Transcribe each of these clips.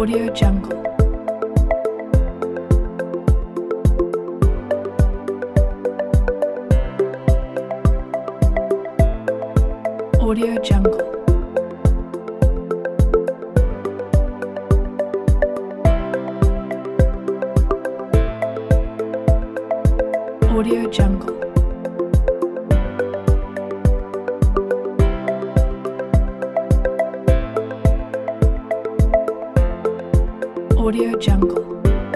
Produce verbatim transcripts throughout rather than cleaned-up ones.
Audio Jungle. Audio Jungle. Audio Jungle. Audio Jungle.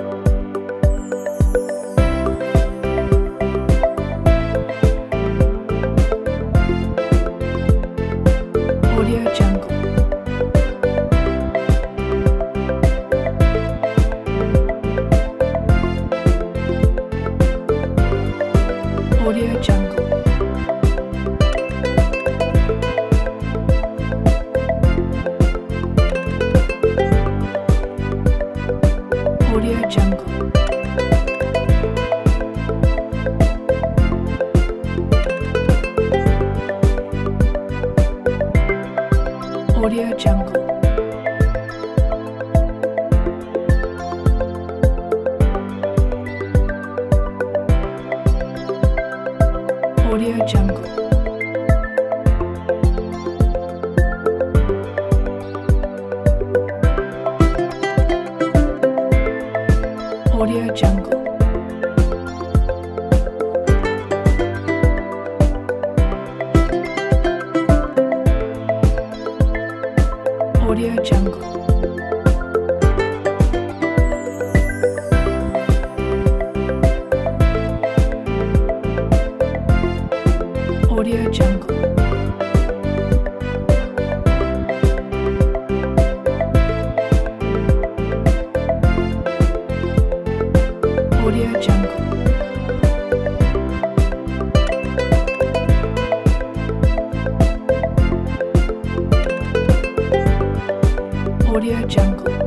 Audio Jungle. Audio Jungle. Audio Jungle. Audio Jungle. Audio Jungle. Audio Jungle. Audio Jungle. Audio Jungle. Audio Jungle. Audio Jungle.